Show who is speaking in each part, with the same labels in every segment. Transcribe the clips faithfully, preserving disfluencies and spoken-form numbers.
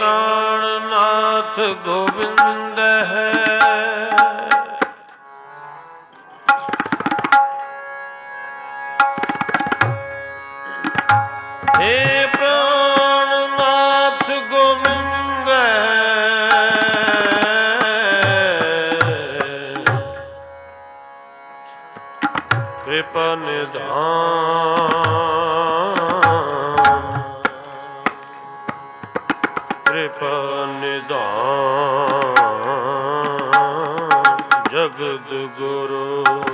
Speaker 1: प्राणनाथ गोविंद है। हे प्राणनाथ गोविंद कृपा निधान कृपा निधान जगद गुरु।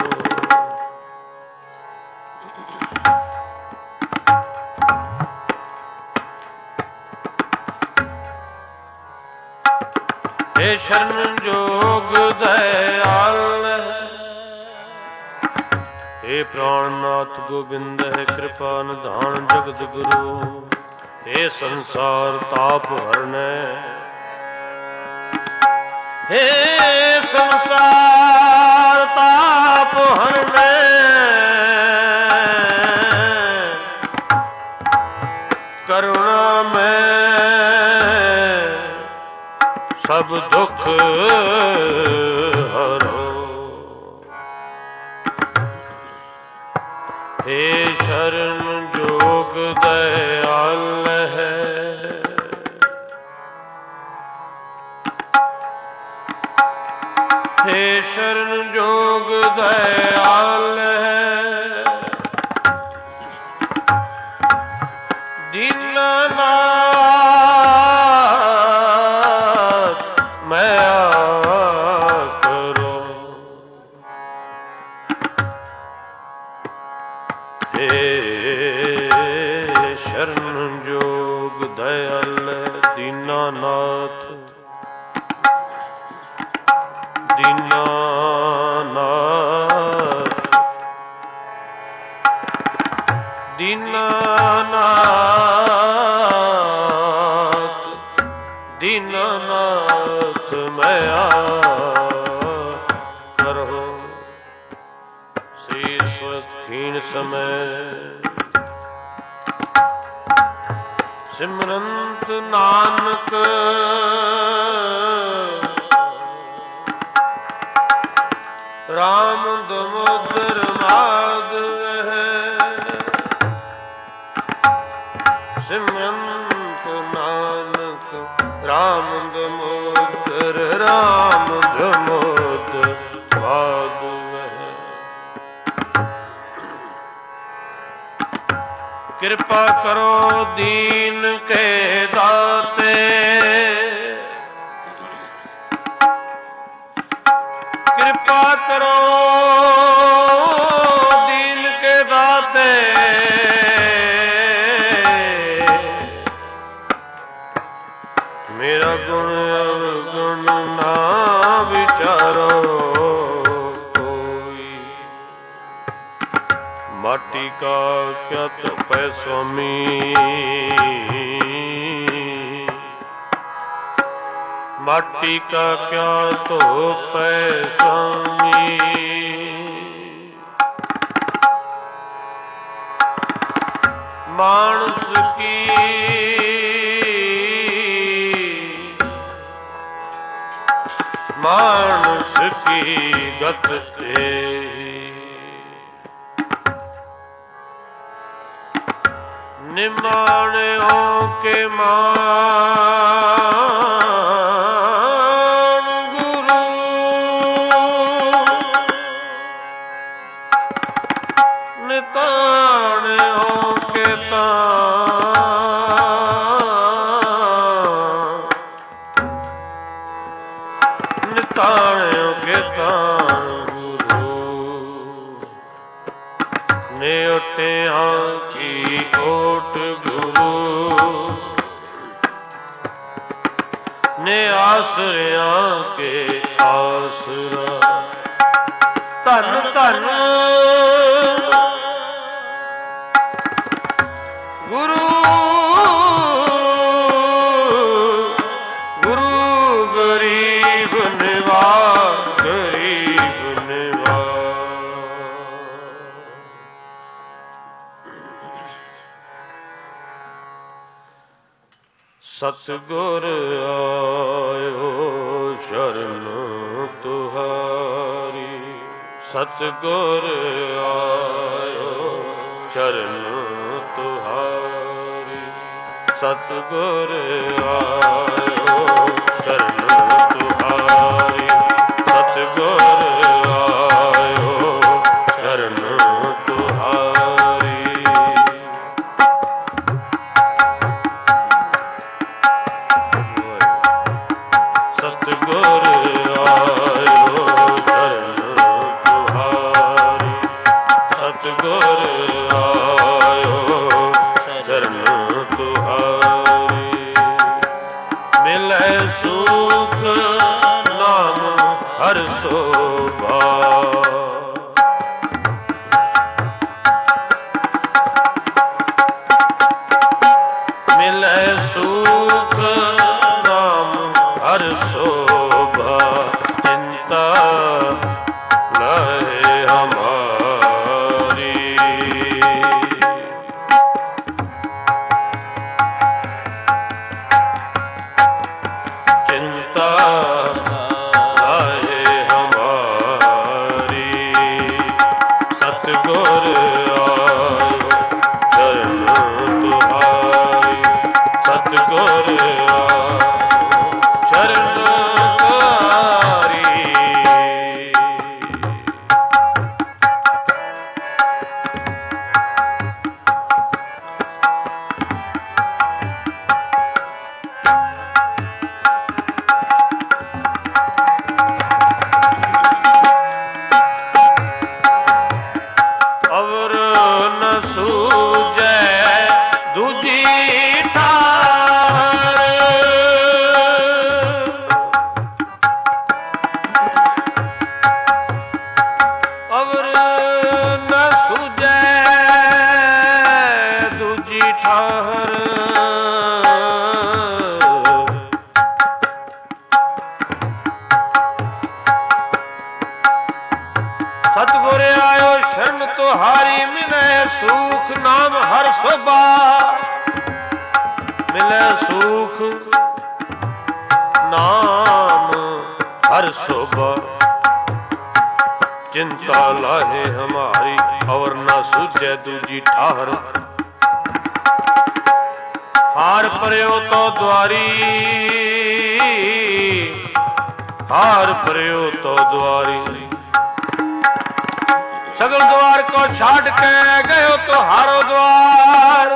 Speaker 1: हे शरण जोग दयाल हे प्राणनाथ गोविंद है कृपा निधान जगत गुरु। हे संसार ताप हरने हे संसार ताप हरने करुणा में सब दुख हरो। हे शरण जोग दयाल है हे शरण जोग दयाल है। दीननाथ मैं करो हे शरण जोग दयाल दीनानाथ दीनानाथ दीनानाथ दीनानाथ मैं करो। श्री स्वक्षीण समय सिमरंत नानक राम दमोदर माधव है। सिमरंत नानक राम दमोदर राम दमोदर माधव है। कृपा करो दीन के दाते कृपा करो दीन के दाते मेरा गुण अवगुण ना विचारो कोई। माटी का क्या तपै स्वामी माटी का क्या तो स्वामी। मानस की मानस की गत निमाणों के मान गुरु निताणों के तान निताणों के तान गुरु ने ओटिया की ओट गुरु ने आसरिया के आसरा। धन धन गुरु गुरु गरीब निवाज गरीब निवाज। ਸਤਿਗੁਰ ਆਇਓ ਸ਼ਰਨ ਤੁਹਾਰੀ, ਸਤਿਗੁਰ ਆਇਓ ਚਰਨ ਤੁਹਾਰੀ, ਸਤਿਗੁਰ ਆਇਓ ਚਰਨ ਤੁਹਾਰੀ, ਸਤਿਗੁਰ ਆਇਓ ਚਰਨ ਤੁਹਾਰੀ। ਸਤਿਗੁਰ ਆਇਓ ਸ਼ਰਨ ਤੁਹਾਰੀ, ਸਤਿਗੁਰ ਆਇਓ ਸ਼ਰਨ ਤੁਹਾਰੀ। ਮਿਲੈ ਸੁਖ ਨਾਮ ਹਰਿ ਸੋਭਾ, ਮਿਲੈ ਸੁਖ ਨਾਮ ਹਰਿ ਸੋਭਾ, ਚਿੰਤਾ ਲਹੈ ਹਮਾਰੀ। ਚਿੰਤਾ ਲਹੈ ਹਮਾਰੀ, ਸਤਿਗੁਰ ਆਇਓ ਚਰਨ ਤੁਹਾਰੀ, ਸਤਿਗੁਰ ਆਇਓ ਸ਼ਰਨ ਤੁਹਾਰੀ। ਅਵਰ ਨ ਸੂਝੈ ਦੂਜੀ ਠਾਰ, ਅਵਰ ਨ ਸੂਝੈ ਦੂਜੀ ਠਾਰ। ਸਤਿਗੁਰ ਆਇਓ ਸ਼ਰਨ ਤੁਹਾਰੀ, ਮਿਲੈ ਸੁਖ ਨਾਮ ਹਰਿ ਸੋਭਾ, ਮਿਲੈ ਸੁਖ ਨਾਮ ਹਰਿ ਸੋਭਾ, ਚਿੰਤਾ ਲਾਹੇ ਹਮਾਰੀ, ਔਰ ਨਾ ਸੂਝੈ ਦੂਜੀ ਠਾਹਰ। ਹਾਰ ਪਰਿਓ ਤੋ ਦੁਆਰੀ, ਹਾਰ ਪਰਿਓ ਤੋ ਦੁਆਰੀ। सगल द्वार को छाड़ के गयो तो हारो द्वार,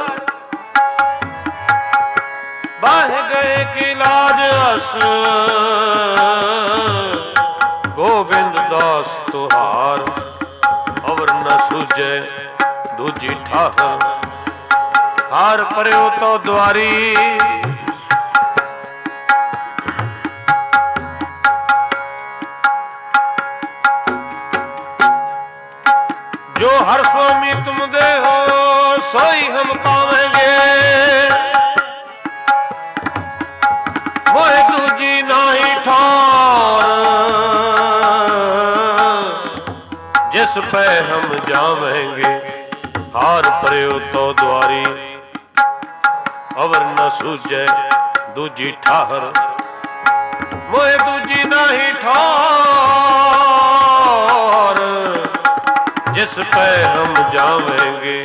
Speaker 1: बाह गए की लाज अस गोविंद दास तुहार। अवर न सूझे दूजी ठाहर, हार पर्यो तो द्वारी। जो हर स्वामी तुम दे हो सोई हम पावेंगे, मोह दूजी नाही ठार। जिस पे हम जावेंगे हार पर्यो तो द्वारी। अवर न सूझे दूजी ठाहर, मोह दूजी नाही ठार। जिस पे हम जावेंगे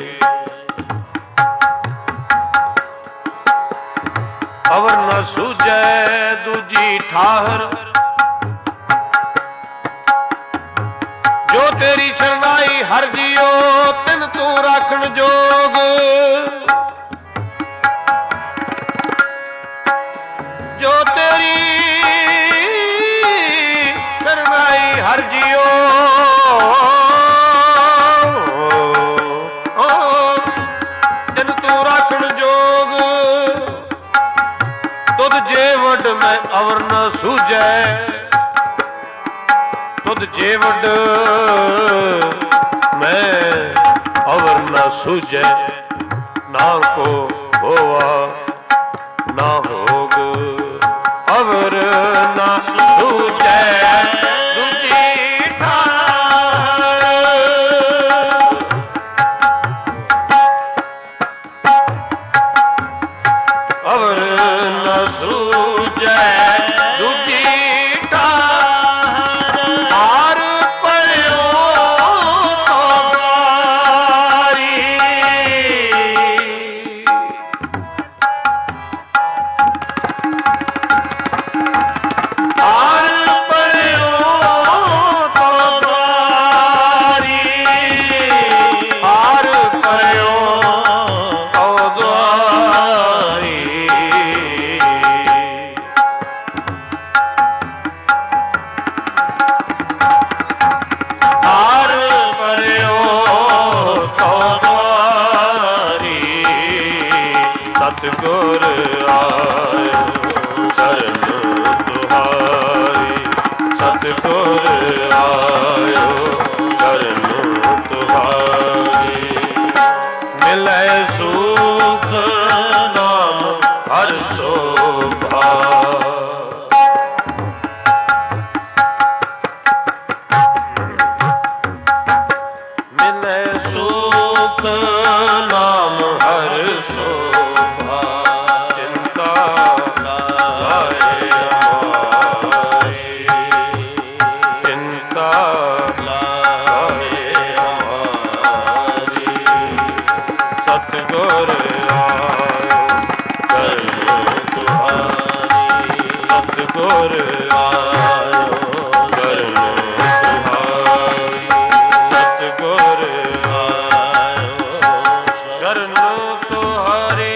Speaker 1: अवर न सूझे दूजी ठाहर। जो तेरी शरणाई हर जियो तिन तू राखण जोग। जो तेरी शरणाई हर जियो मैं अवर न सूझे, तुद जेवड मैं अवर न सूझे। ना को होवा ना होग, अवर न सूझे दूजी ठार। अवर न सतगुर आयो शरण तुहारी, सतगुर आयो शरण तुहारी। मिलै सुख नाम हर शोभा, मिलै सुख नाम हर शोभा। चिंता लाए हमारी, चिंता लाए हमारी। सतगुर आयो शरण तुहारी, सतगुर आयो शरण तुहारी, सतगुर आयो शरण तुहारी।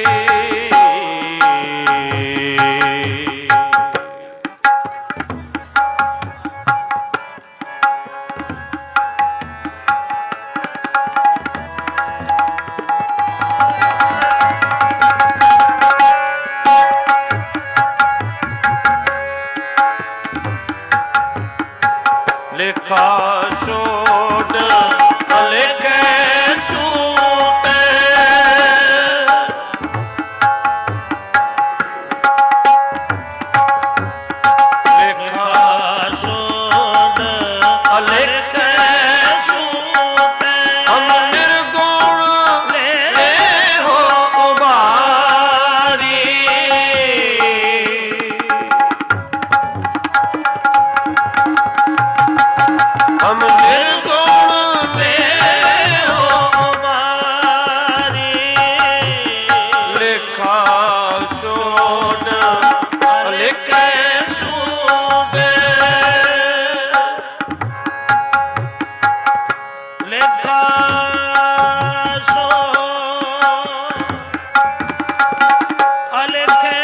Speaker 1: लेखा छोड़ लेखे छूटे, लेखा छोड़ लेखे छूटे। हम निर्गुण ले हो उबारी, हम निर्गुण में हो हमारी। लेखा छोड़ लेखे छूटे, लेखा छोड़ लेखे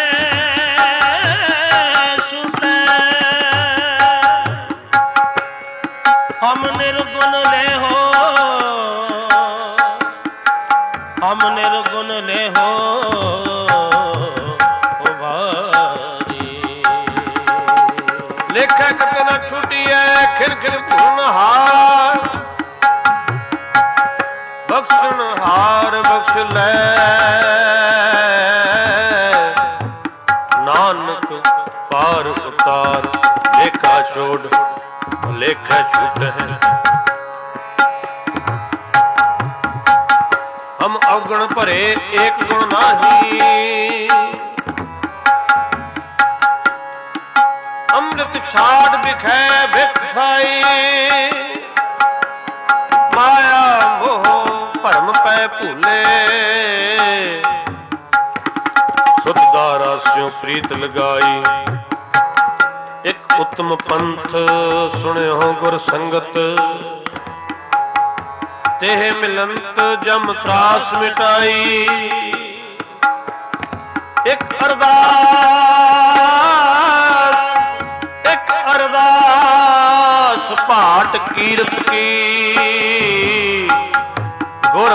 Speaker 1: छूटे। हम निर्गुण ले हो, हम निर्गुण ले हो उभारी। लेखा कत न छूटिए खिर खिर पूर्णहार, बख्शनहार बख्श ले नानक पार उतार। लेखा छोड़ लेखा छूटे हैं, हम अवगुण भरे एक गुण नाही। अमृत छाड़ बिखै भिखाई, माया मोह भरम पै भूले। सुतदारा स्यों प्रीत लगाई, एक उत्तम पंथ सुनियो गुर संगत। तेह मिलंत जम त्रास मिटाई, एक अरदास एक अरदास पाठ कीरत की। गुर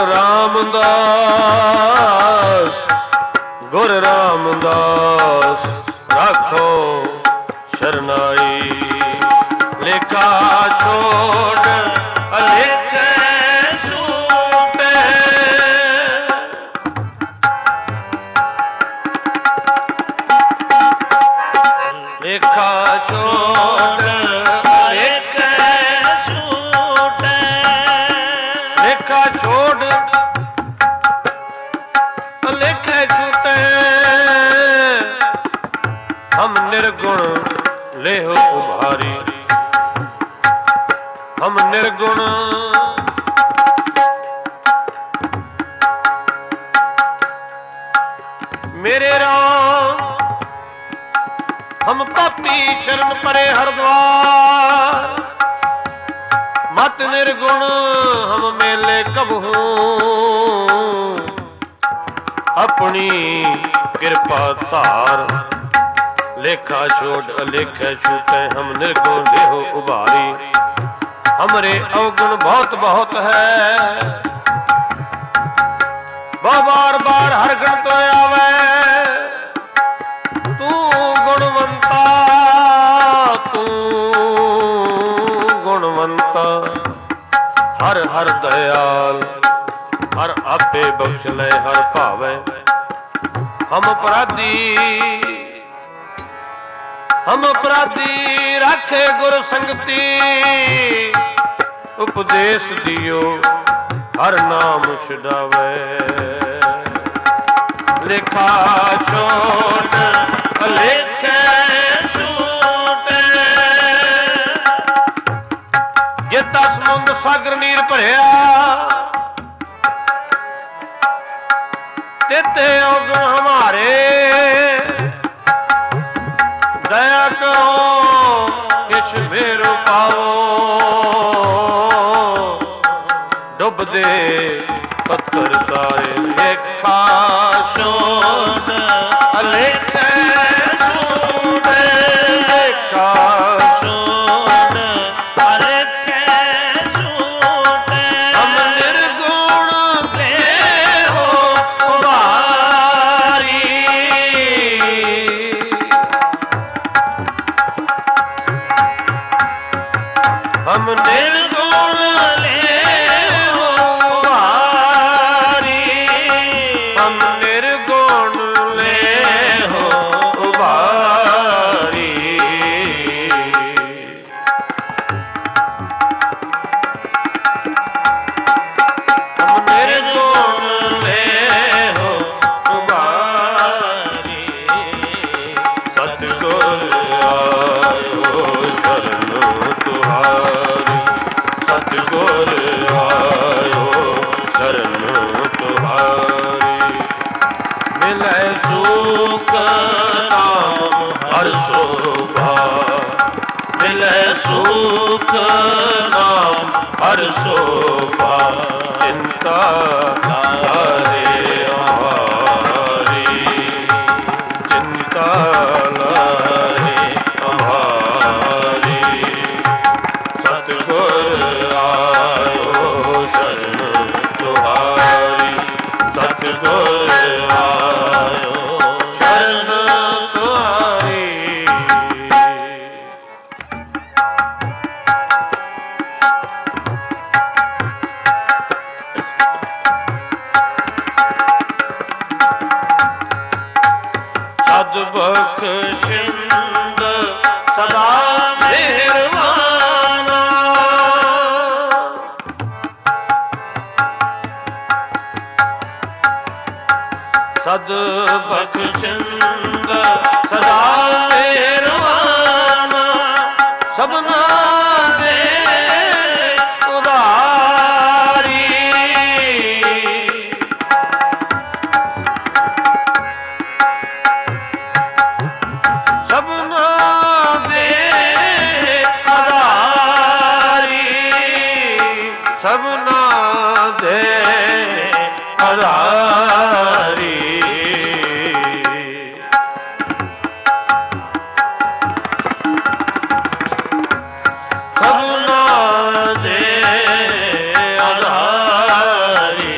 Speaker 1: रामदास गुर रामदास राखो शरनाई। लेखा छोड़ लेखे छूटे, लेखा छोड़ लेखे छूटे, लेखा छोड़ लेखे छूटे। हम निर्गुण ले हो उभारी, हम निर्गुण मेरे राम। हम पापी शरण परे हरद्वार, मत निर्गुण हम मेले कबहू। अपनी कृपा धार, लेखा छोड़ अलेखा छूटे। हम निर्गुण देहो उभारी, हमरे अवगुण बहुत बहुत है। वह बार बार हर गण तो आवे तू गुणवंता तू गुणवंता हर हर दयाल हर आपे बख्श ले हर भावे हम अपराधी हम अपराधी राखे गुर संगति उपदेश दियो हर नाम छुड़ावे लेखा छोड़ लेखे छूटे जिता समुंद सागर नीर भरिया तेते अवगुण हमारे दया करो किश मेरो पाओ डुब दे पत्थर तारे लेखा शोध लेखे सूटे लेखा शोध लेखे सूटे हम निर्गुण ले हो उबारी हम निर्गुण ले हो उबारी हम निर्गुण ले हो उबारी हम निर्गुण ले हो उबारी सतगुर आयो शरण तुहारी सतगुर आयो शरण तुहारी मिले सुख नाम हर शोभा मिले सुख नाम हर शोभा चिंता लाहे हमारी चिंता लाहे हमारी सतगुर आयो शरण तुहारी सतगुर आयो शरण तुहारी सद बख्शिंद सदा मेहरबाना सद बख्शिंद सदा मेहरबाना सबना दे उदारी सबना दे उदारी सबना दे उदारी सबना दे उदारी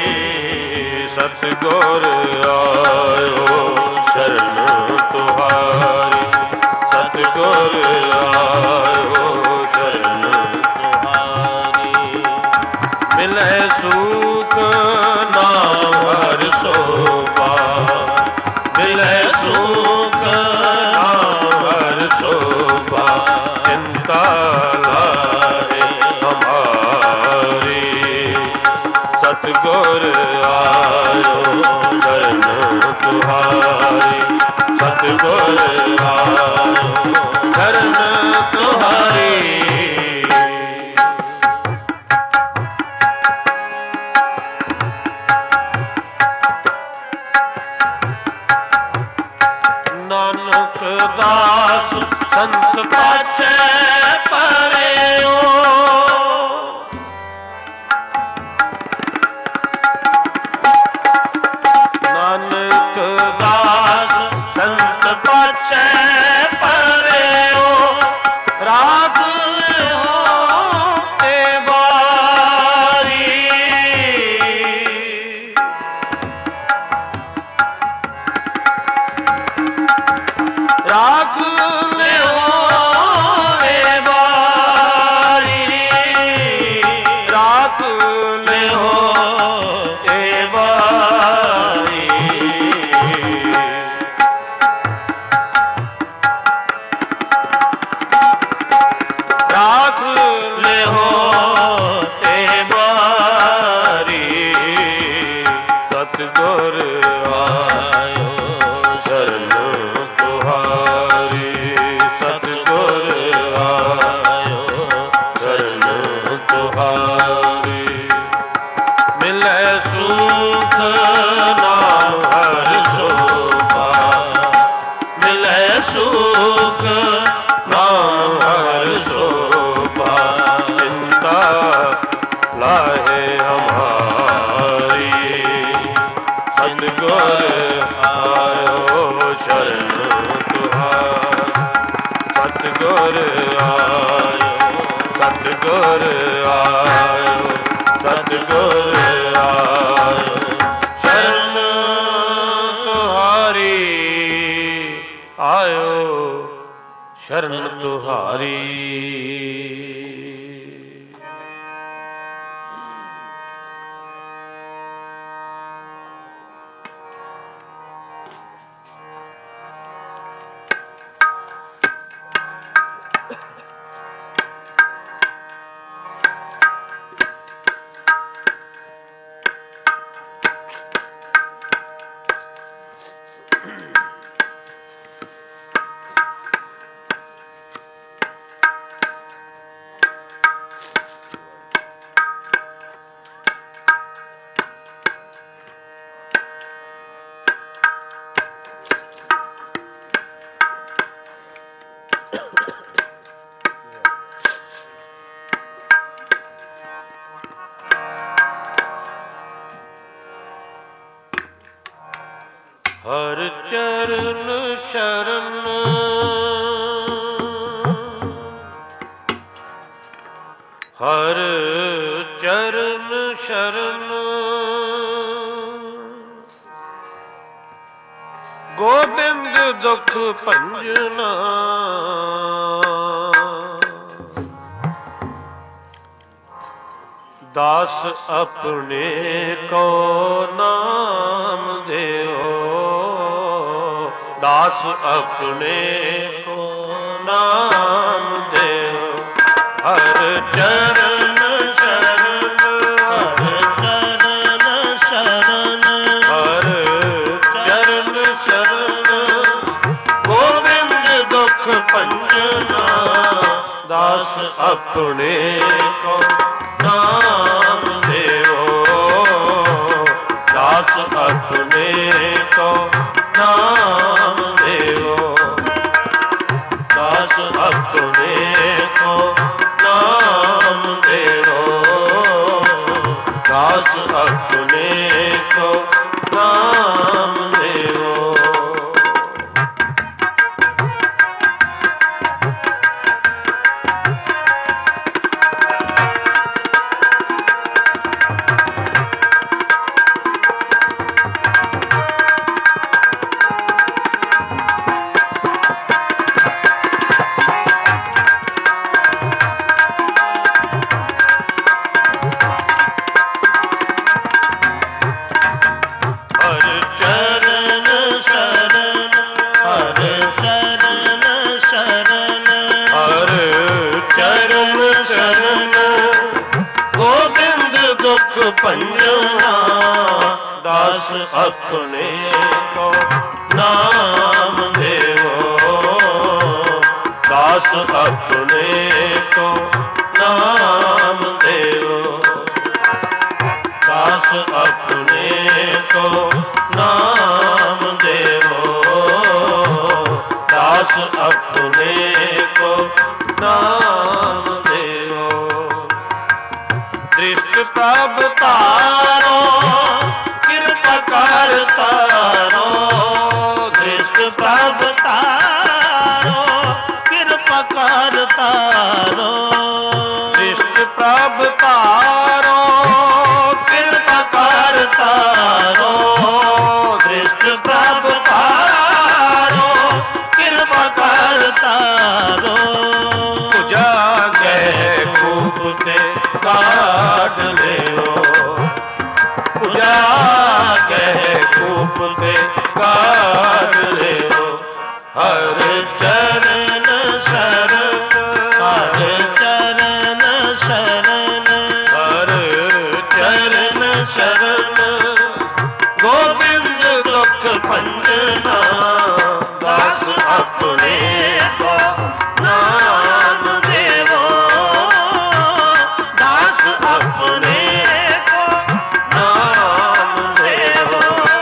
Speaker 1: सतगुर आयो शरण तुहारी सतगुर आयो शरण तुहारी मिले सुख नाम हर शोभा मिले सुख नाम हर शोभा चिंता लाहे हमारी सतगुर आयो शरण तुहारी सतगुर आयो शरण तुहारी नानक दास संत पाछे परेओ नानक दास संत पाछे परेओ रात हो ते बारी ਆਇਓ ਸ਼ਰਨ ਤੁਹਾਰੀ। ਸਤਿਗੁਰ ਆਇਓ ਸਤਿਗੁਰ ਆਇਓ ਸਤਿਗੁਰ ਆਇਓ ਸ਼ਰਨ ਤੁਹਾਰੀ। ਆਇਓ ਸ਼ਰਨ ਤੁਹਾਰੀ। ਹਰ ਚਰਨ ਸ਼ਰਨ ਹਰ ਚਰਨ ਸ਼ਰਨ ਗੋਬਿੰਦ ਦੁਖ ਭੰਜਨਾ। ਦਾਸ ਆਪਣੇ ਕੋ ਨਾਮ ਦਿਓ। ਦਾਸ ਆਪਣੇ ਕੋ ਨਾਮ ਦਿਓ। ਹਰ ਚਰਨ ਸ਼ਰਨ ਹਰ ਚਰਨ ਸ਼ਰਨ ਹਰ ਚਰਨ ਸ਼ਰਨ ਗੋਬਿੰਦ ਦੁਖ ਭੰਜਨਾ। ਦਾਸ ਆਪਣੇ ਕੋ ਨਾਮ ਦਿਓ। ਦਾਸ ਆਪਣੇ ਕੋ ਨਾਮ ਦਿਓ। ਦਾਸ ਆਪਣੇ ਕੋ ਨਾਮ ਦਿਓ। ਦਾਸ ਆਪਣੇ ਕੋ ਨਾਮ ਦਿਓ। ਭੰਜਨਾ। ਦਾਸ ਆਪਣੇ ਕੋ ਨਾਮ ਦੇਵੋ। ਦਾਸ ਆਪਣੇ ਕੋ ਨਾਮ ਦੇਵੋ। ਦਾਸ ਆਪਣੇ ਕੋ ਨਾਮ ਦੇਵੋ। ਦਾਸ ਆਪਣੇ ਕੋ ਨਾਮ ਦੇਵੋ। ਦ੍ਰਿਸ਼ਟ ਪ੍ਰਭ ਤਾਰੋ ਕਿਰਪਾ ਕਰ ਤਾਰੋ। ਦ੍ਰਿਸ਼ਟ ਪ੍ਰਭ ਤਾਰੋ ਕਿਰਪਾ ਕਰ ਤਾਰੋ। ਦ੍ਰਿਸ਼ਟ ਪ੍ਰਭ ਤਾਰੋ ਕਿਰਪਾ ਕਰ ਤਾਰੋ। ਦ੍ਰਿਸ਼ਟ ਪ੍ਰਭ ਤਾਰੋ ਕਿਰਪਾ ਕਰ ਤਾਰੋ। ਪੁਜਾ ਗਏ ਖੂਬ ਤੇ ਕਾਢ ਲਿਓ। ਪੁਜਾ ਗਏ ਖੂਬ ਤੇ ਕਾਢ ਲਿਓ। ਹਰ ਚਰਨ ਸ਼ਰਨ ਹਰ ਚਰਨ ਸ਼ਰਨ ਹਰ ਚਰਨ ਸ਼ਰਨ ਗੋਬਿੰਦ ਦੁਖ ਭੰਜਨਾ। ਦਾਸ ਆਪਣੇ ਕੋ ਨਾਮ ਦੇਵੋ। ਦਾਸ ਆਪਣੇ ਕੋ ਨਾਮ ਦੇਵੋ।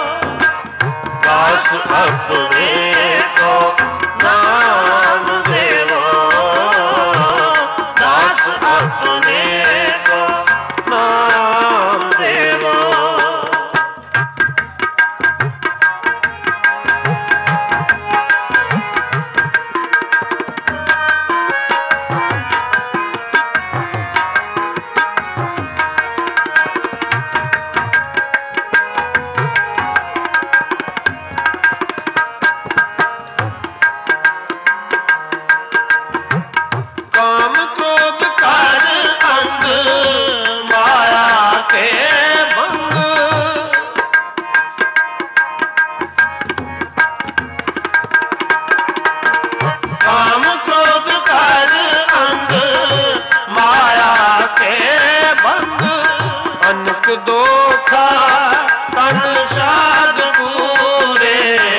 Speaker 1: ਦਾਸ ਆਪਣੇ ਕੋ ਨਾਮ ਦੇਵੋ। ਦਾਸ ਆਪਣੇ ਕੋ ਨਾਮ ਦੇਵੋ। ਦੋਖਾ ਤਨ ਸਾਧ ਪੂਰੇ।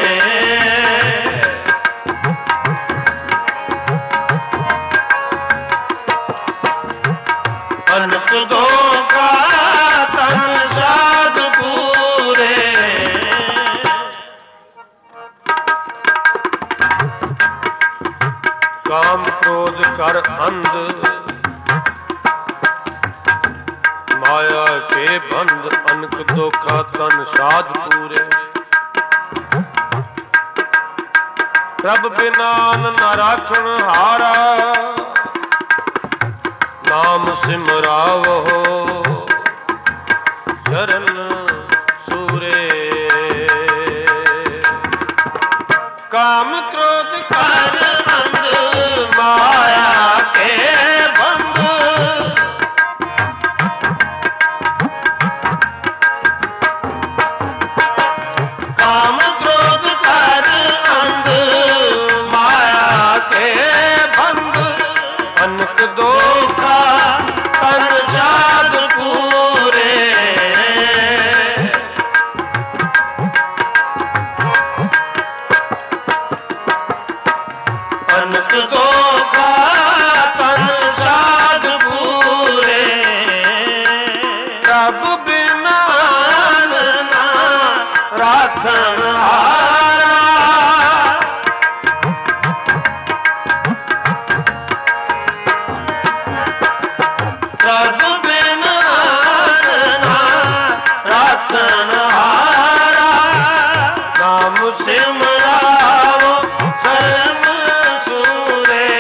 Speaker 1: ਅਨਕ ਦੋਖਾ ਤਨ ਸਾਧ ਪੂਰੇ। ਕਾਮ ਕ੍ਰੋਧ ਕਰ ਅੰਧ ਮਾਇਆ ਕੇ ਬੰਧ। ਅਨਕ ਦੋਖਾ ਤਨ ਸਾਧ ਪੂਰੇ। ਪ੍ਰਭ ਬਿਨਾਨ ਨ ਰਾਖਣ ਹਾਰਾ ਨਾਮ ਸਿਮਰਾਵੋ ਸ਼ਰਨ ਸੂਰੇ। ਕਾਮ ਕ੍ਰੋਧ ਕਰ ਅੰਧ ਮਾਇਆ ਕੇ ਬੰਧ। ਕਾਮ ਕ੍ਰੋਧ ਕਰ ਅੰਧ ਮਾਇਆ ਕੇ ਬੰਧ। ਅਨਕ ਦੋਖਾ ਤਨ ਸਾਧ ਪੂਰੇ। ਅਨਕ ਦੋਖਾ ਤਨ ਸਾਧ ਪੂਰੇ। ਪ੍ਰਭ ਬਿਨਾ ਨਾ ਰਾਖਣ ਹਾਰਾ ਪ੍ਰਭ ਬਿਨਾ ਨਾ ਰਾਖਣ ਹਾਰਾ ਨਾਮ ਸਿਮਰਾਵੋ ਸਰਮ ਸੂਰੇ।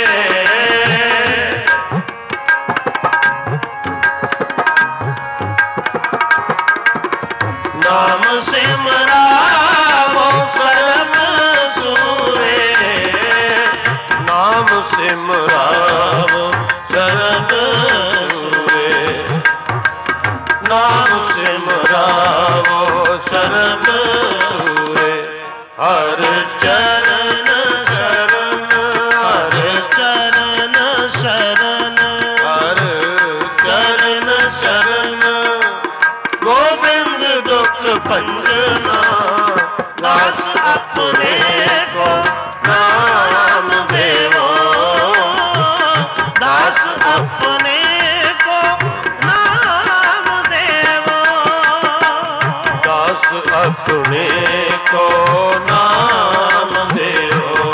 Speaker 1: ਨਾਮ ਸਿਮਰਾਵੋ ਸਰਮ ਸੂਰੇ। ਨਾਮ ਸਿਮਰਾਵੋ ਸਰਮ ਸੂਰੇ। ਨਾਮ ਸਿਮਰਾਵੋ ਸਰਮ ਸੂਰੇ। ਹਰ ਚਰਨ ਸ਼ਰਨ ਹਰ ਚਰਨ ਸ਼ਰਨ ਹਰ ਚਰਨ ਸ਼ਰਨ। ਗੋਬਿੰਦ ਦੁਖ ਭੰਜਨਾ ਦਾਸ ਆਪਣੇ ਕੋ ਨਾਮ ਦੇਵੋ। ਦਾਸ ਆਪਣੇ ਕੋ ਨਾਮ ਦੇਵੋ। ਦਾਸ ਆਪਣੇ ਕੋ ਨਾਮ ਦੇਵੋ।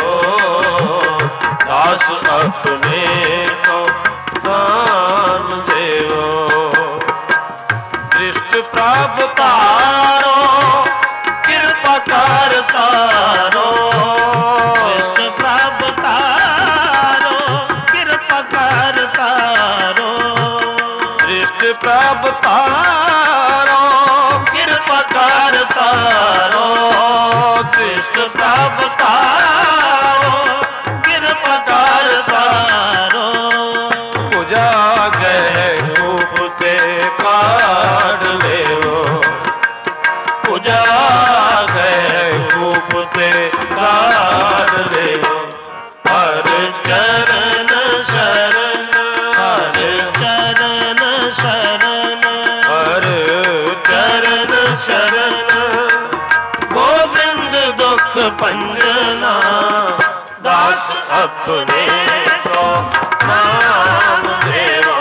Speaker 1: ਦਾਸ ਆਪਣੇ ਕੋ ਨਾਮ ਦੇਵੋ। ਦ੍ਰਿਸ਼ਟ ਪ੍ਰਭ ਤਾਰੋ ਕਿਰਪਾ ਕਰ ਤਾਰੋ। ਦ੍ਰਿਸ਼ਟ ਪ੍ਰਭ ਤਾਰੋ ਕਿਰਪਾ ਕਰ ਤਾਰੋ। ਦ੍ਰਿਸ਼ਟ ਪ੍ਰਭ ਤਾਰੋ ਕਿਰਪਾ ਕਰ ਤਾਰੋ। ਦ੍ਰਿਸ਼ਟ ਪ੍ਰਭ ਤਾਰੋ ਕਿਰਪਾ ਕਰ ਤਾਰੋ। ਪੁਜਾ ਗਏ ਰੂਪ ਤੇ ਕਾਢ ਲਿਓ। ਪੁਜਾ ਗਏ ਰੂਪ ਤੇ ਕਾਢ ਲਿਓ। ਹਰ ਚਰਨ ਸ਼ਰਨ ਹਰ ਚਰਨ ਸ਼ਰਨ ਹਰ ਚਰਨ ਸ਼ਰਨ। ਗੋਬਿੰਦ ਦੁਖ ਭੰਜਨਾ ਦਾਸ ਆਪਣੇ ਕੋ ਨਾਮ ਦੇਵੋ।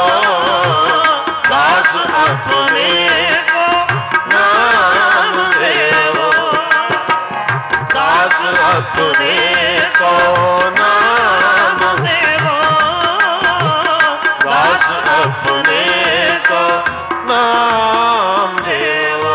Speaker 1: ਦਾਸ ਆਪਣੇ ਕੋ ਨਾਮ ਦੇਵੋ। ਦਾਸ ਆਪਣੇ ਕੋ ਨਾਮ ਦੇਵੋ। ਦਾਸ ਆਪਣੇ ਕੋ ਨਾਮ ਦੇਵੋ।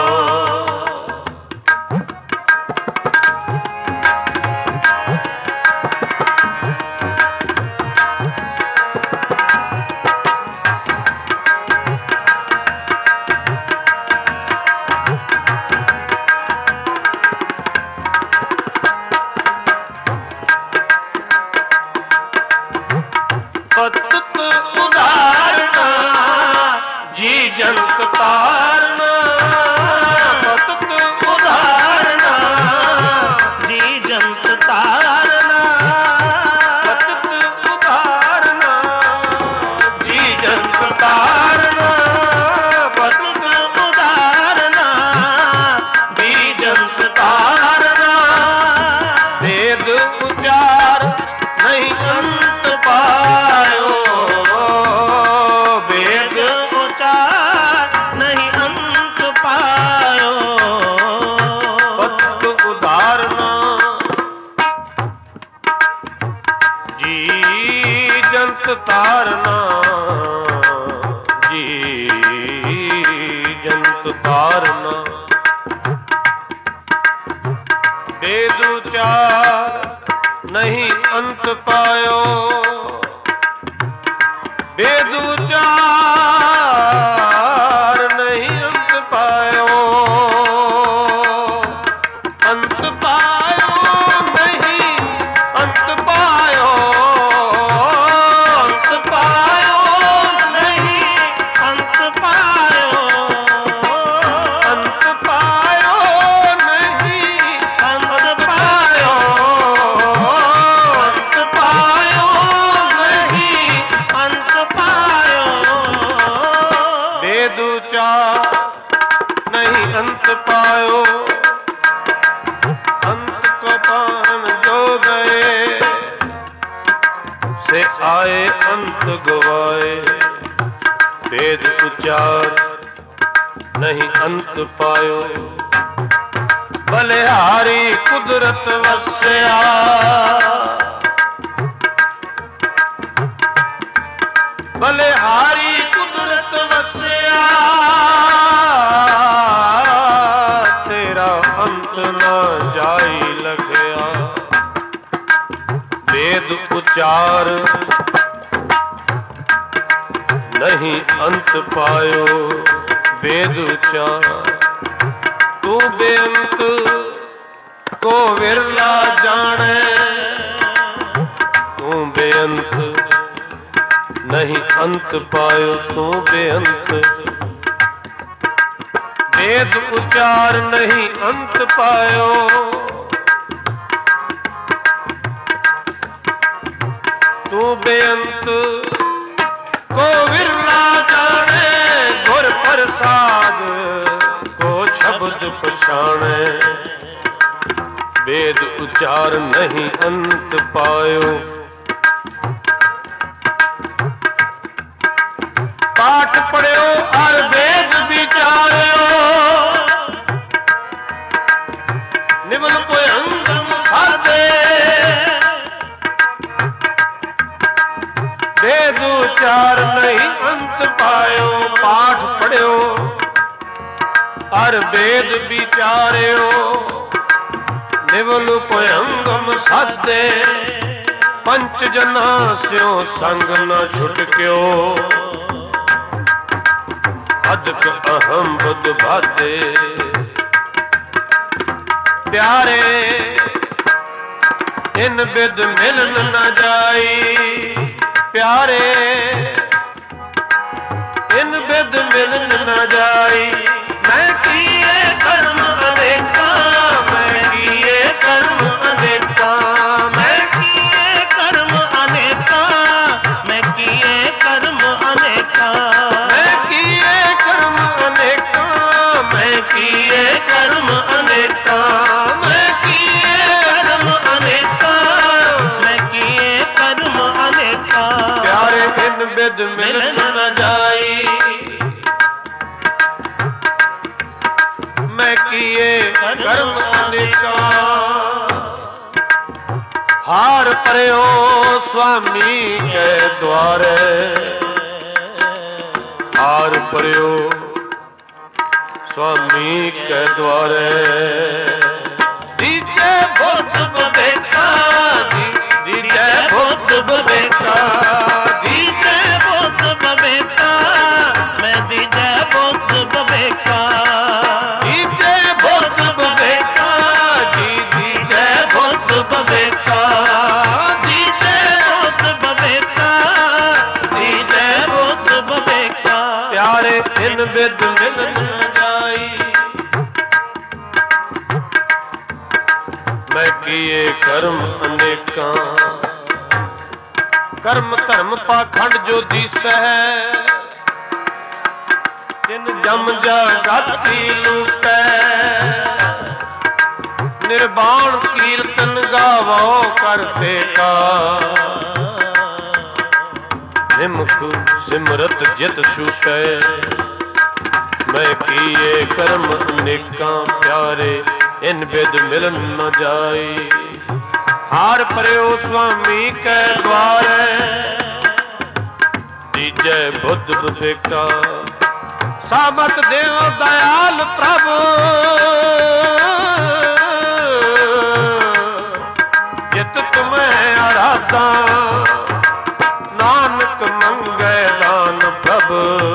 Speaker 1: ਪਤਤ ਉਦਾਰਨਾ ਜੀ ਜੰਤ ਤਾਰਨਾ। ਪਤਤ ਉਦਾਰਨਾ ਜੀ ਜੰਤ ਤਾਰਨਾ। ਪਤਤ ਉਦਾਰਨਾ ਜੀ ਜੰਤ ਤਾਰਨਾ। ਪਤਤ तारना, जी जंत तारना। वेद उचार नहीं अंत पायो, वेद उचार नहीं अंत पायो, अंत पायो नहीं अंत पायो, अंत पायो नहीं अंत पायो, अंत पायो नहीं अंत पायो, अंत पायो नहीं अंत पायो। वेद उचार नहीं अंत पायो, अंत को पान जो गए, से आए अंत गवाए। वेद उचार नहीं अंत पायो, बलिहारी कुदरत वस्या, बलिहारी कुदरत वस्या, तेरा अंत न जाई लखया। वेद उचार नहीं अंत पायो, वेद उचार तू बेअंत को विरला जाने, तू बेअंत नहीं अंत पायो, तू बेअंत। वेद उचार नहीं अंत पायो, तू बेअंत को विरला जाने, गुर प्रसाद को शब्द पछाणे। वेद उचार नहीं अंत पायो, पाठ पढ़ियो और वेद विचारियो, निवल भयंगम साधे। वेद उचार नहीं अंत पायो, पाठ पढ़ियो और वेद विचारियो, निवल भयंगम साधे। पंच जना स्यो संग न छुटक्यो, अदक अहम बुद्ध भाते। प्यारे इन विद मिलन न जाई, प्यारे इन विद मिलन न जाई। मैं किए कर्म अनेका, मैं किए कर्म अनेका, मैं किए कर्म अनेका, मैं किए कर्म अनेका, मैं किए कर्म अनेका, मैं किए कर्म अनेका, मैं किए कर्म अनेका, मैं किए कर्म अनेका। प्यारे इन विद मिलन न जाई, मैं किए कर्म अनेका। हार परयो स्वामी के द्वारे, हार परयो स्वामी के द्वारे। दीजे बुद्ध बबेका, दीजे बुद्ध बबेका, दीजे बुद्ध बबेका, मैं दीजे बुद्ध बबेका, दीजे बुद्ध बबेका, जी दीजे बुद्ध बबेका, दीजे बुद्ध बबेका, दीजे बुद्ध बबेका। प्यारे इन विद मिलन न जाई, मैं किए कर्म अनेका। कर्म धर्म पाखंड जो दिसै, जिन जम जा जाति लूटै। निर्वाण कीर्तन गावो करते का, निमक सिमरत जित छूटै। मैं किए कर्म अनेका, प्यारे इन विद मिलन न जाई। हार परयो स्वामी के द्वारे, ਦੀਜੈ ਬੁੱਧ ਵਿਵੇਕਾ ਸਾਮਤ ਦੇਵ ਦਇਆਲ ਪ੍ਰਭ ਜਿਤ ਤੁਮੈ ਆਰਾਧਾ ਨਾਨਕ ਮੰਗੈ ਦਾਨ ਪ੍ਰਭ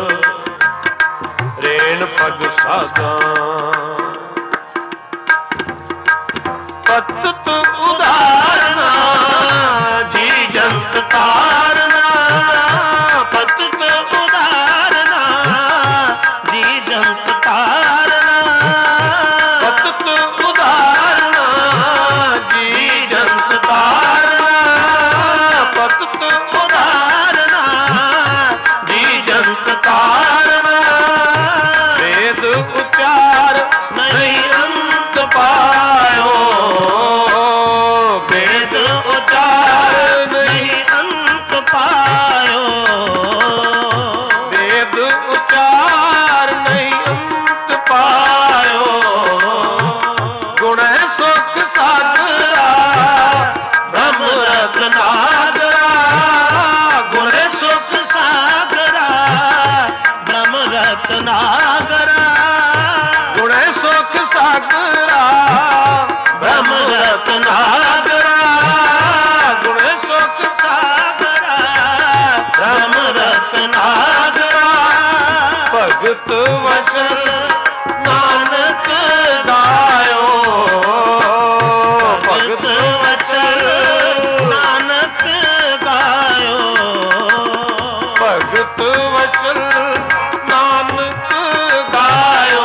Speaker 1: ਰੇਣ ਪਗ ਸਾਧਾ ਪਤਤ ਉਦਾਰਨਾ ਜੀ ਜੰਤ ਤਾਰਨਾ ਪਤਤ ਉਦਾਰਨਾ ਜੀ ਜੰਤ ਤਾਰਨਾ ਪਤਤ ਉਦਾਰਨਾ ਜੀ ਜੰਤ ਤਾਰਨਾ ਪਤਤ ਉਦਾਰਨਾ ਜੀ ਜੰਤ ਤਾਰਨਾ ਵੇਦ ਉਚਾਰ ਨਹੀਂ ਅੰਤ ਪਾਇਓ ਵੇਦ ਉਚਾਰ ਨਹੀਂ ਅੰਤ ਪਾਇਓ ਵੇਦ ਉਚਾਰ ਨਹੀਂ ਅੰਤ ਪਾਇਓ ਗੁਣੈ ਸੁਖ ਸਾਗਰਾ ਬ੍ਰਹਮ ਰਤਨਾਗਰਾ ਗੁਣੈ ਸੁਖ ਸਾਗਰਾ ਬ੍ਰਹਮ ਰਤਨਾਗਰਾ ਗੁਣੈ ਸੁਖ ਸਾਗਰਾ ਬ੍ਰਹਮ ਰਤਨਾਗਰਾ ਗੁਣੈ ਸੁਖ ਸਾਗਰਾ ਬ੍ਰਹਮ ਰਤਨਾਗਰਾ ਭਗਤ ਵਚਨ ਨਾਨਕ ਗਾਇਓ ਭਗਤ ਵਚਨ ਨਾਨਕ ਗਾਇਓ ਭਗਤ ਵਚਨ ਨਾਨਕ ਗਾਇਓ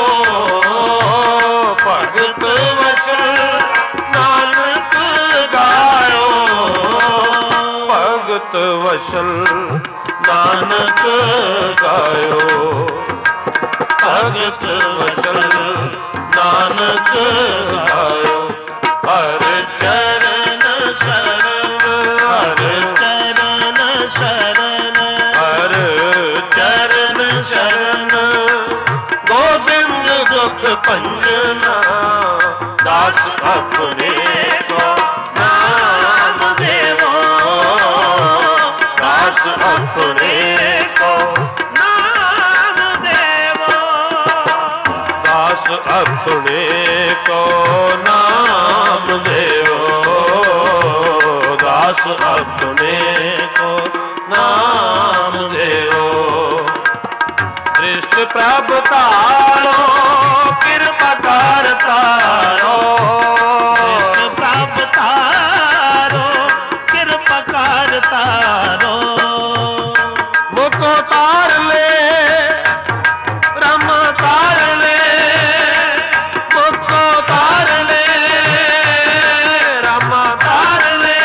Speaker 1: ਭਗਤ ਵਚਨ ਨਾਨਕ ਗਾਇਓ ਭਗਤ ਵਚਨ ਨਾਨਕ ਗਾਇਓ ਭਗਤ ਵਚਨ ਨਾਨਕ ਗਾਇਓ ਹਰ ਚਰਨ ਸ਼ਰਨ ਹਰ ਚਰਨ ਸ਼ਰਨ ਹਰ ਚਰਨ ਸ਼ਰਨ ਗੋਬਿੰਦ ਦੁਖ ਭੰਜਨਾ ਦਾਸ ਆਪਣੇ ਕੋ ਨਾਮ ਦੇਵੋ ਦਾਸ ਆਪਣੇ ਕੋ ਨਾਮ ਦੇਵੋ ਦਾਸ ਆਪਣੇ ਕੋ ਨਾਮ ਦੇਵੋ ਦਾਸ ਆਪਣੇ ਕੋ ਨਾਮ ਦੇਵੋ ਦ੍ਰਿਸ਼ਟ ਪ੍ਰਭ ਤਾਰੋ ਕਿਰਪਾ ਕਰ ਤਾਰੋ ਦ੍ਰਿਸ਼ਟ ਪ੍ਰਭ ਤਾਰੋ ਕਿਰਪਾ ਕਰ ਤਾਰੋ ਮੁਕੋ ਤਾਰ ਲੈ ਰਮ ਤਾਰ ਲੈ ਮੁਕੋ ਤਾਰ ਲੈ ਰਮ ਤਾਰ ਲੈ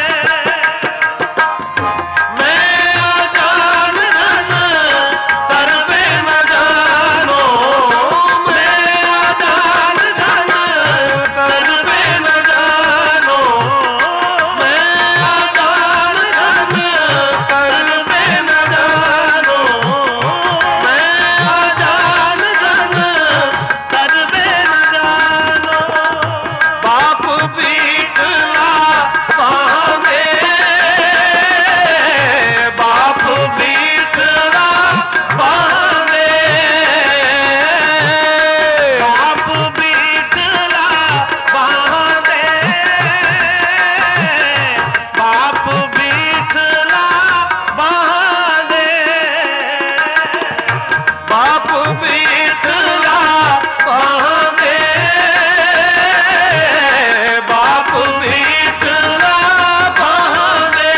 Speaker 1: ਮੈਂ ਅਜਾਨ ਜਨ ਕਰਵੇ ਨ ਜਾਨੋ ਮੈਂ ਅਜਾਨ ਜਨ ਕਰਵੇ ਨ ਜਾਨੋ ਮੈਂ ਅਜਾਨ ਜਨ ਕਰਵੇ ਨ ਜਾਨੋ ਮੈਂ ਅਜਾਨ ਜਨ ਕਰਵੇ ਨ ਜਾਨੋ ਬਾਪ ਬੀਠਲਾ ਪਾਵੇ ਬਾਪ ਬੀਠਲਾ ਪਾਵੇ ਬਾਪ ਬੀਠਲਾ ਪਾਵੇ ਬਾਪ ਬੀਠਲਾ ਪਾਵੇ ਬਾਪ ਬੀਠਲਾ ਪਾਵੇ ਬਾਪ ਬੀਠਲਾ ਪਾਵੇ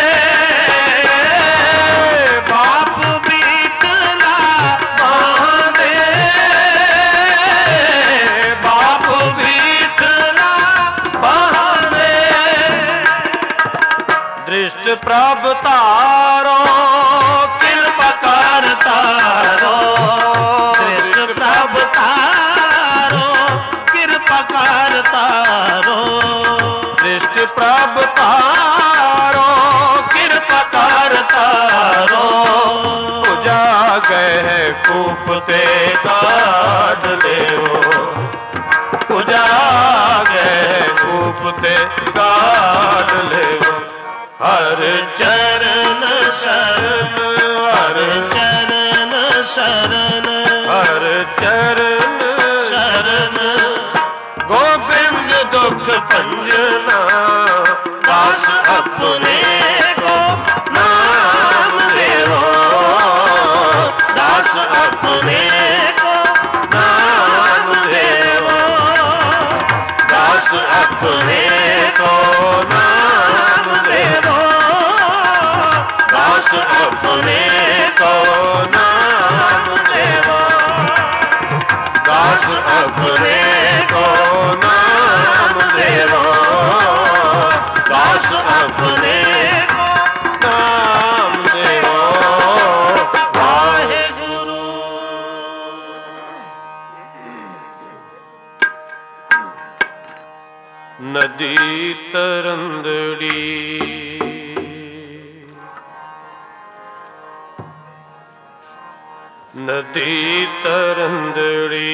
Speaker 1: ਬਾਪ ਬੀਠਲਾ ਪਾਵੇ ਬਾਪ ਬੀਠਲਾ ਪਾਵੇ ਦ੍ਰਿਸ਼ਟ ਪ੍ਰਭ ਤਾਰੋ ਕਿਰਪਾ ਕਰ ਤਾਰੋ ਦ੍ਰਿਸ਼ਟ ਪ੍ਰਭ ਤਾਰੋ ਕਿਰਪਾ ਕਰ ਤਾਰੋ ਦ੍ਰਿਸ਼ਟ ਪ੍ਰਭ ਤਾਰੋ ਕਿਰਪਾ ਕਰ ਤਾਰੋ ਪੁਜਾ ਗਏ ਕੂਪ ਤੇ ਕਾਢ ਲਿਓ ਪੁਜਾ ਗਏ ਕੂਪ ਤੇ ਕਾਢ ਲਿਓ ਹਰ ਚਰਨ ਸ਼ਰਨ ਹਰ
Speaker 2: शरण
Speaker 1: हर चरण
Speaker 2: शरण
Speaker 1: गोविंद दुख भंजना
Speaker 2: दास अपने को नाम देवो दास अपने को नाम देवो दास अपने को नाम देवो दास अपने को नाम देवो दास अपने को नाम देवो दास अपने को
Speaker 1: नाम देवो
Speaker 2: वाहेगुरु।
Speaker 1: नदी तरंदड़ी नदी तरंदड़ी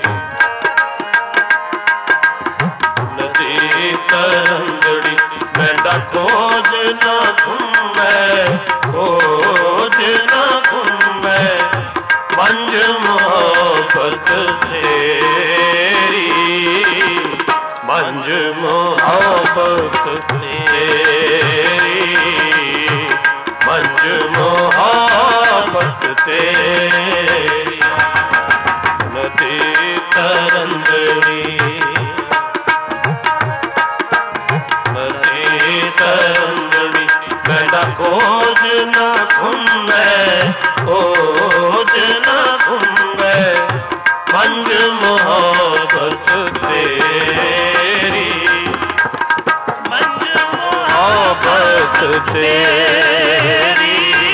Speaker 1: नदी तरंदड़ी मैंडा खोज ना घूमै खोज ना घूमै मंज मोहब्बत तेरी मंज मोहब्बत तेरी मंज मोहब्बत तेरी नदी तरंदड़ी नदी तरंदड़ी मैंडा खोज ना घूमै खोज ना घूमै मंज मोहब्बत तेरी
Speaker 2: मंज
Speaker 1: मोहब्बत तेरी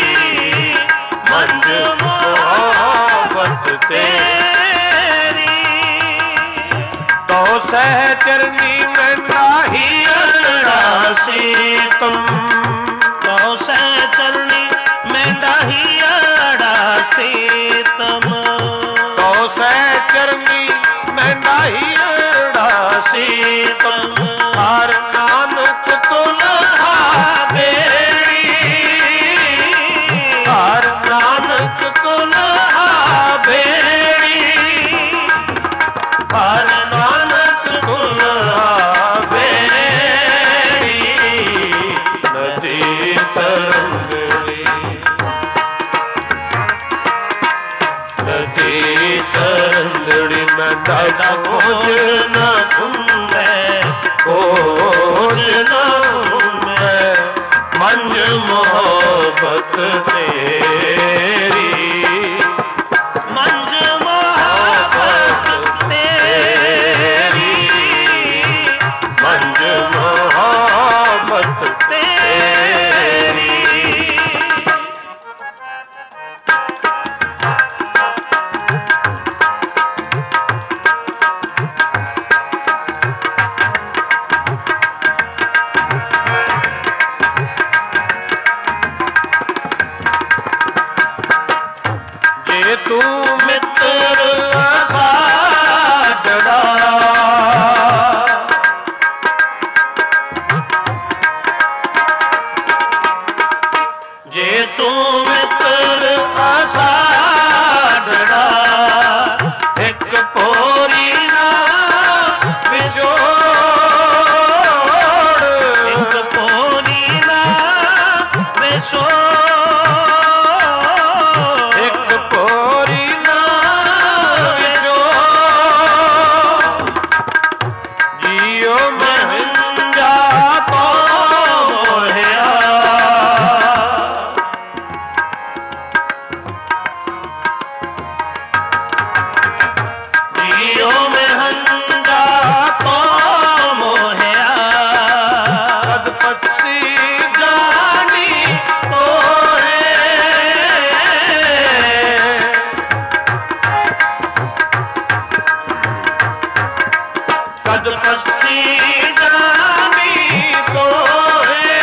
Speaker 1: मंज मोहब्बत तेरी तो सहचरनी में नाही अड़ासी तुम
Speaker 2: तो सहचरनी में नाही अड़ासी तुम
Speaker 1: तो सहचरनी में नाही अड़ासी तुम हर नानक तुलहा बेड़ी हर नानक तुलहा बेड़ी हर नानक तुलहा बेड़ी नदी तरंगड़ी नदी तरंगड़ी में दादा खोज ना घूमै खोज ना घूमै मंज मोहब्बत तेरी
Speaker 2: मंज मोहब्बत तेरी
Speaker 1: मंज मोहब्बत
Speaker 2: तेरी
Speaker 1: जे तू मित्र साडड़ा
Speaker 2: जे तू मित्र साडड़ा
Speaker 1: एक पोरी ना विछोड़
Speaker 2: एक पोरी ना बेसोड़
Speaker 1: एक पोरी ना विछोड़ जियो में हंजा तो मोहिया
Speaker 2: जियो में हंजा तो मोहिया
Speaker 1: पद पक्षी जानी तो है
Speaker 2: कद पसी जानी तो है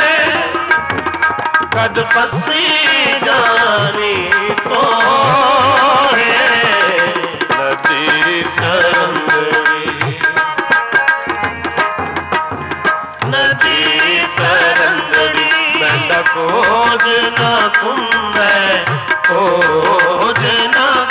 Speaker 1: कद
Speaker 2: पसी जानी तो है
Speaker 1: नदी तरंगड़ी
Speaker 2: नदी तरंगड़ी
Speaker 1: मैंडा
Speaker 2: खोज ना घूमै खोज ना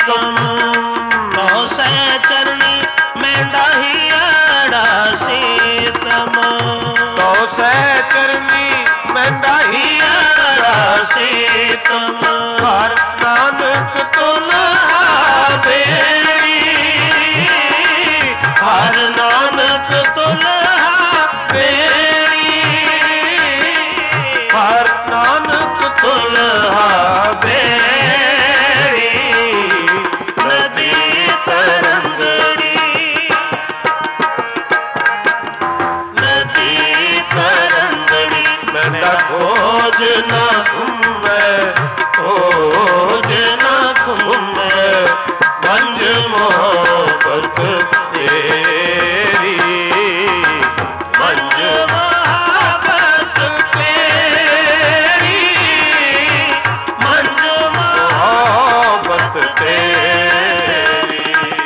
Speaker 2: ਸੀਤਮ ਤੋ ਸਹਿ ਚਰਨੀ ਮੈਂ ਡਾਹੀ ਆੜਾ ਸੀਤਮ
Speaker 1: ਤੋ ਸਹਿ ਚਰਨੀ ਮੈਂ ਡਾਹੀ ਆੜਾ
Speaker 2: ਸੀਤਮ
Speaker 1: ਹਰ ਨਾਨਕ ਤੁਲ
Speaker 2: ਬੇੜੀ ਹਰ ਨਾਨਕ ਤੁਲ ਬੇੜੀ
Speaker 1: ਹਰ ਨਾਨਕ
Speaker 2: ਤੁਲ ਬੇੜੀ ਨਦੀ ਤਰੰਗੜੀ ਨਦੀ ਤਰੰਗੜੀ
Speaker 1: ਮੈਂ ਖੋਜ ਨਾ ਘੁੰਮੈ
Speaker 2: ਖੋਜ ਨਾ ਘੁੰਮੈ ਵੰਜ ਮੁਹੱਬਤ ਤੇਰੀ ਵੰਜ ਮੁਹੱਬਤ ਤੇਰੀ ਵੰਜ ਮੁਹੱਬਤ ਤੇਰੀ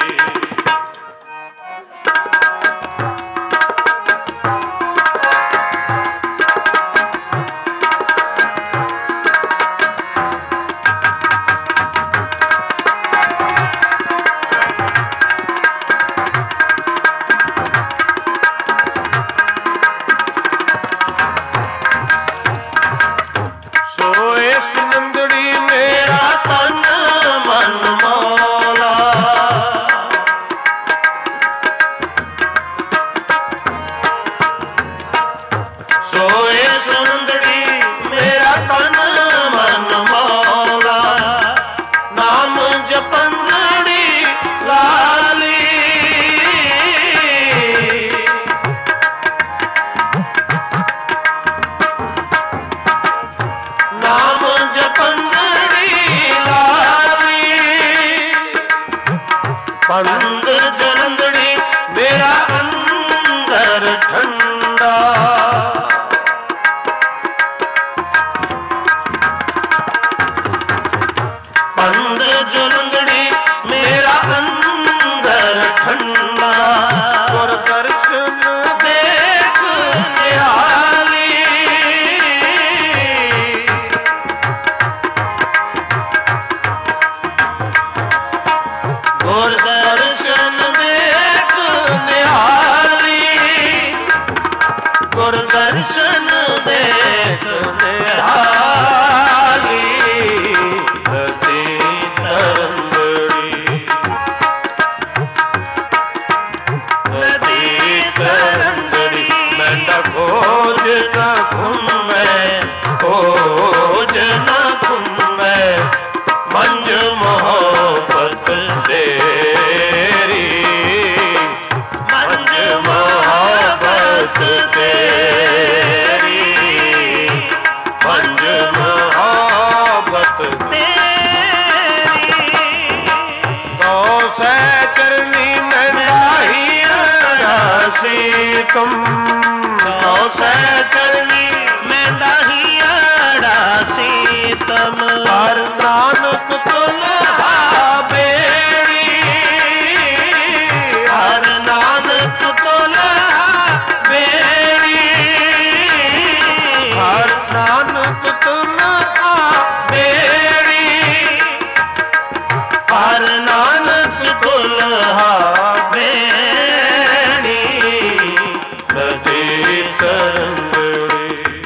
Speaker 2: ਪੰਦ ਜਲੰਧੜੀ ਮੇਰਾ ਅੰਦਰ ਠੰਡਾ ਪੰਦ ਜਲੰਧੜੀ ਮੇਰਾ ਅੰਦਰ ਠੰਡਾ
Speaker 1: ਗੁਰ ਦਰਸ਼ਨ
Speaker 2: ਦੇਖ ਨਿਹਾਲੀ ਗੁਰ ਦਰਸ਼ਨ ਦੇਖ ਨਿਹਾਲੀ ਗੁਰ ਦਰਸ਼ਨ ਦੇਖ ਨਿਹਾਲੀ ਨਦੀ ਤਰੰਗੜੀ ਨਦੀ ਤਰੰਗੜੀ ਮੈਂ ਤਾਂ ਖੋਜ ਨਾ ਘੁੰਮੈ ਖੋਜ ਨਾ ਘੁੰਮੈ ਮੰਜ ਮੁਹੱਬਤ ਤੇਰੀ ਮੰਜ ਮੁਹੱਬਤ ਤੇਰੀ ਮੰਜ ਮੁਹੱਬਤ ਤੇਰੀ
Speaker 1: ਤੋ ਸਹਿ ਚਰਨੀ ਮੈਂ ਡਾਹੀ ਆੜਾ ਸੀਤਮ
Speaker 2: ਤੋ ਸਹਿ ਚਰਨੀ ਮੈਂ ਡਾਹੀ ਆੜਾ ਸੀਤਮ
Speaker 1: ਹਰ ਨਾਨਕ ਤੁਲ
Speaker 2: ਬੇੜੀ ਹਰ ਨਾਨਕ ਤੁਲ ਬੇੜੀ
Speaker 1: ਹਰ ਨਾਨਕ ਤੁਲ
Speaker 2: ਬੇੜੀ ਹਰ ਨਾਨਕ ਤੁਲ ਬੇੜੀ ਨਦੀ ਤਰੰਗੜੀ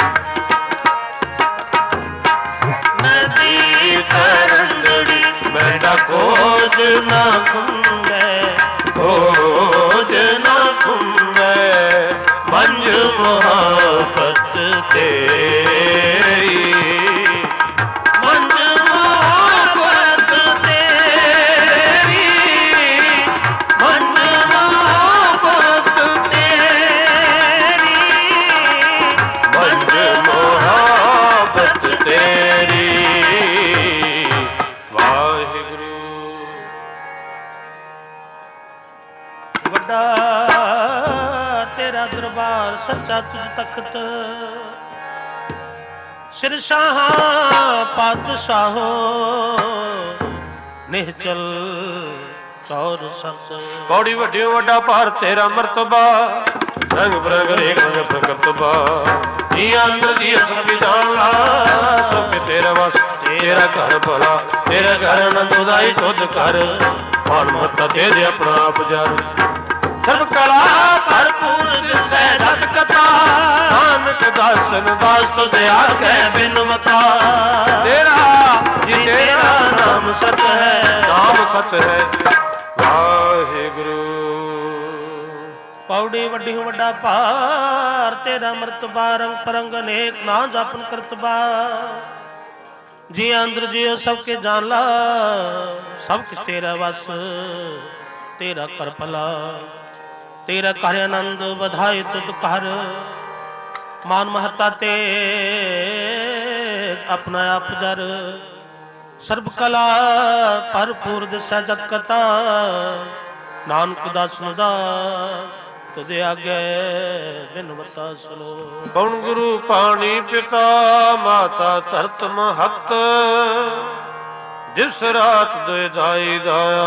Speaker 2: ਨਦੀ ਤਰੰਗੜੀ ਮੈਂ ਖੋਜ ਨਾ ਘੁੰਮੈ ਖੋਜ ਨਾ ਘੁੰਮੈ ਮੰਜ ਮੁਹੱਬਤ ਤੇਰੀ ਮੰਜ ਮੁਹੱਬਤ ਤੇਰੀ ਮੰਜ ਮੁਹੱਬਤ ਤੇਰੀ ਮੰਜ ਮੁਹੱਬਤ ਤੇਰੀ
Speaker 1: ਵਾਹਿਗੁਰੂ।
Speaker 2: ਵੱਡਾ ਤੇਰਾ ਦਰਬਾਰ ਸੱਚਾ ਤੁਝ ਤਖਤ ਸਿਰ ਸ਼ਾਹਾਂ ਪਾਤਸ਼ਾਹੋ ਨਿਹਚਲ ਚੌਰ ਸਤ
Speaker 1: ਕੌੜੀ ਵੱਡੀ ਵੱਡਾ ਭਾਰ ਤੇਰਾ ਮਰਤਬਾ ਰੰਗ ਬਰੰਗ ਰੇਖ ਰੰਗ ਪ੍ਰਗਟਬਾ ਜੀ ਅੰਦਰ ਦੀ ਸੰਵਿਧਾਨ ਲਾ ਸਭ ਤੇਰਾ ਵਸ ਤੇਰਾ ਘਰ ਭਲਾ, ਤੇਰੇ ਘਰ ਆਨੰਦ ਉਦਾਈ ਤੁਧ ਕਰ, ਮਨ ਮਤਾ ਦੇ ਦੇ ਆਪਣਾ ਆਪ ਜਰ। ਸਰਬ ਕਲਾ ਭਰਪੂਰ ਦਿਸੈ ਜਤ ਕਥਾ, ਨਾਨਕ ਦਾਸਨ ਦਾਸ ਤੁਧ ਆਖੈ ਬਿਨਵਤਾ। ਤੇਰਾ ਜੀ ਤੇਰਾ ਨਾਮ ਸਤ ਹੈ, ਨਾਮ ਸਤ ਹੈ ਵਾਹਿਗੁਰੂ।
Speaker 2: ਪੌੜੀ ਵੱਡੀ ਵੱਡਾ ਭਾਰ, ਤੇਰਾ ਮਰਤਬਾ ਰੰਗ ਪਰੰਗ ਅਨੇਕ ਨਾ ਜਾਪਨ ਕਰਤਬਾ। ਜੀ ਅੰਦਰ ਜਿਉ ਸਭ ਕੇ ਜਾਨ ਲਾ, ਸਭ ਕਿਸ ਤੇਰਾ ਵਸ, ਤੇਰਾ ਕਰ ਭਲਾ। ਤੇਰਾ ਕਰ ਆਨੰਦ ਵਧਾਏ ਤੁਧ ਕਰ, ਮਾਨ ਮਹਤਾ ਤੇ ਆਪਣਾ ਆਪ ਜਰ। ਸਰਬ ਕਲਾ ਭਰਪੂਰ ਦਿਸੈ ਜਤ ਕਥਾ, ਨਾਨਕ ਦਾਸਨ ਦਾ ਤੁਧ ਆਗੇ ਬਿਨਵਤਾ ਸੁਨੋ।
Speaker 1: ਪਵਨ ਗੁਰੂ ਪਾਣੀ ਪਿਤਾ ਮਾਤਾ ਧਰਤ ਮਹਤ, ਦਿਵਸ ਰਾਤ ਦੁਇ ਦਾਈ ਦਾਇਆ।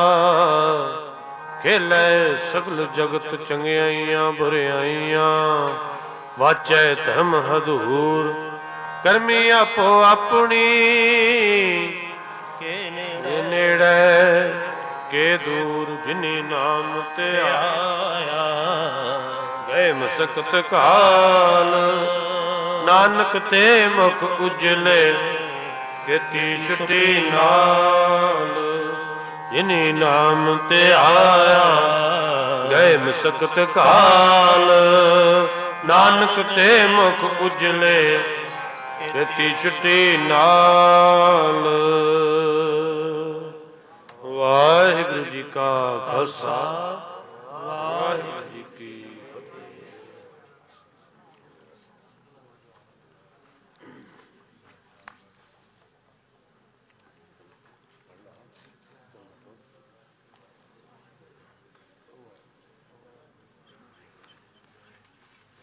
Speaker 1: ਖੇਲੇ ਸਗਲ ਜਗਤ ਚੰਗਿਆਈਆਂ ਬੁਰਿਆਈਆਂ, ਵਾਚੈ ਧਰਮ ਹਦੂਰ। ਕਰਮੀ ਆਪੋ ਆਪਣੀ,
Speaker 2: ਕੇ
Speaker 1: ਇਹ ਨੇੜੇ ਕੇ ਦੂਰ। ਜਿਨੀ ਨਾਮ ਤੇ ਆਇਆ, ਗਏ ਮਸਕਤ ਕਾਲ। ਨਾਨਕ ਤੇ ਮੁਖ ਉਜਲੇ, ਕੀਤੀ ਛੁਟੀ ਨਾਲ। ਜਿਨੀ ਨਾਮ ਤੇ ਆਇਆ, ਗਏ ਮਸਕਤ ਕਾਲ। ਨਾਨਕ ਤੇ ਮੁਖ ਉਜਲੇ, ਕੀਤੀ ਛੁਟੀ ਨਾਲ। ਵਾਹਿਗੁਰੂ ਜੀ ਕਾ ਖਾਲਸਾ,